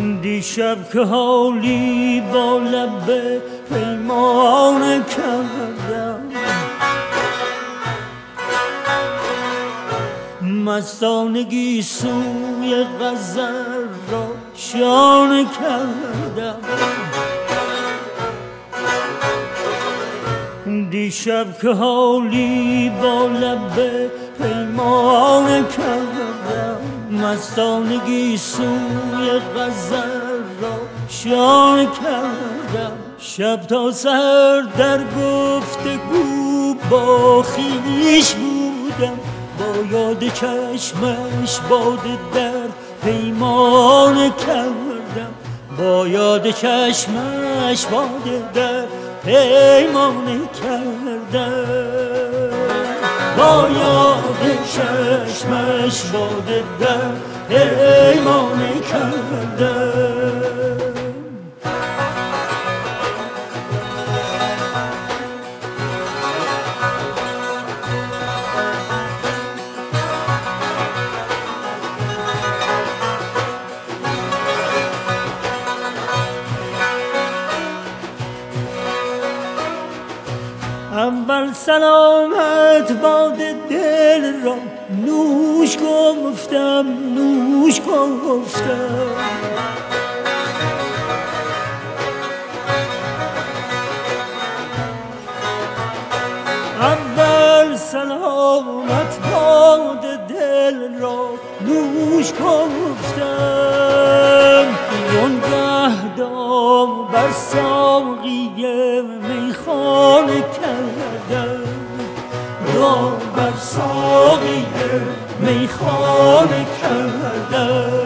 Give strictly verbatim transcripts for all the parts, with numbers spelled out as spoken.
دیشب که حالی با لب پیمان کردم، مستانگی سوی غزل را شانه کردم. دیشب که حالی با لب پیمان کردم، مستانگی سوی غزل را شانه کردم. شب تا سحر در گفتگو با خویش بودم، با یاد چشمش باد در پیمان کردم، با یاد چشمش باد در پیمان کردم، با یاد چشمش باد در پیمان کردم. اول سلامت باد دل را نوش گفتم، نوش گفتم. اول سلامت باد دل را نوش گفتم. وانگه دام بر ساقی میخانه کردم، دام بر ساقی میخانه کردم.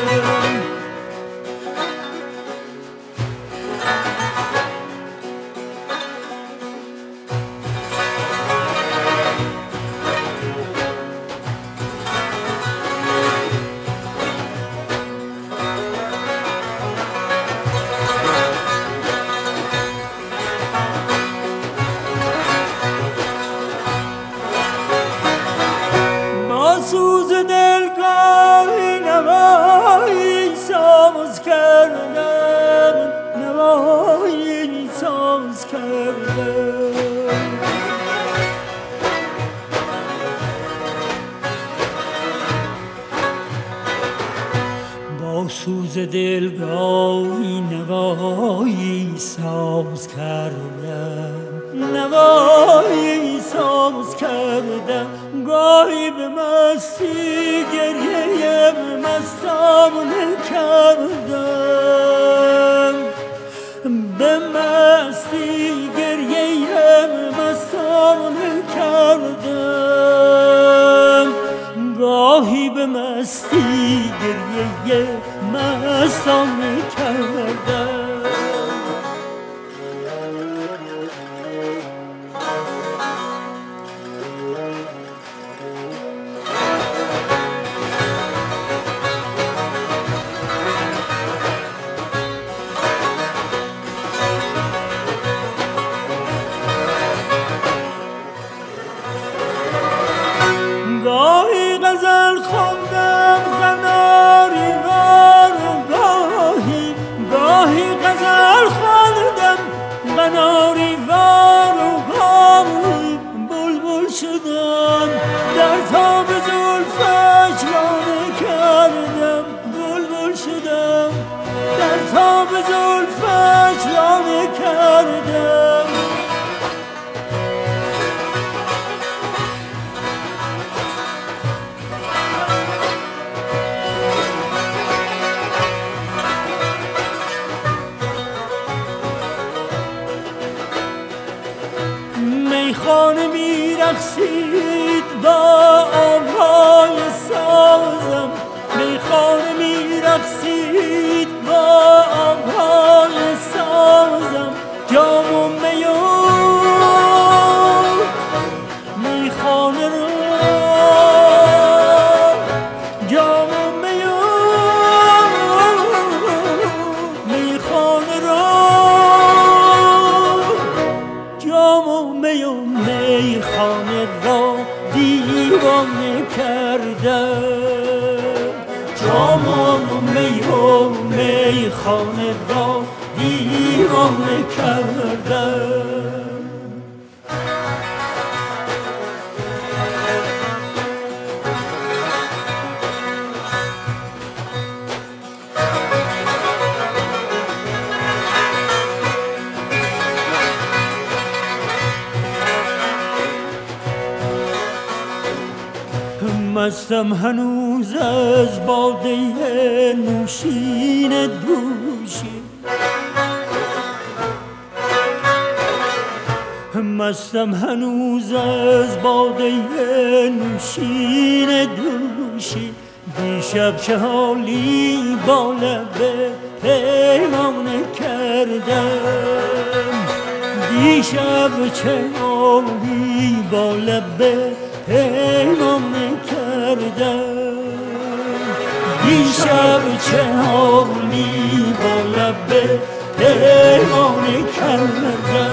سوز دلگاهی نوایی ساز کردم، نوایی ساز کردم. با سوز دلگاهی نوایی ساز کردم، نوایی ساز کردم. گاهی به مستی گریه مستانه کردم، به مستی گریه مستانه کردم. گاهی به مستی گریه مستانه کردم. گاهی غزل خواندم قناری وار، گاهی گاهی غزل خواندم قناری وار، گاهی بلبل شدم در تاب زلفش لانه کردم، بلبل شدم در تاب زلفش لانه کردم. میخانه میرقصید با آوای سازم، میخانه میرقصید با آوای سازم. جام و می و میخانه را، جام و می و میخانه را، جام و می و میخانه را دیوانه کردم. جام و می و می میخانه را دیوانه کردم. مستم هنوز از باده نوشین دوشی، مستم هنوز از باده نوشین دوشی. دیشب چه حالی با لب پیمانه کردم، دیشب چه حالی با لب پیمانه کردم، دیشب چه حالی با لب پیمانه کردم.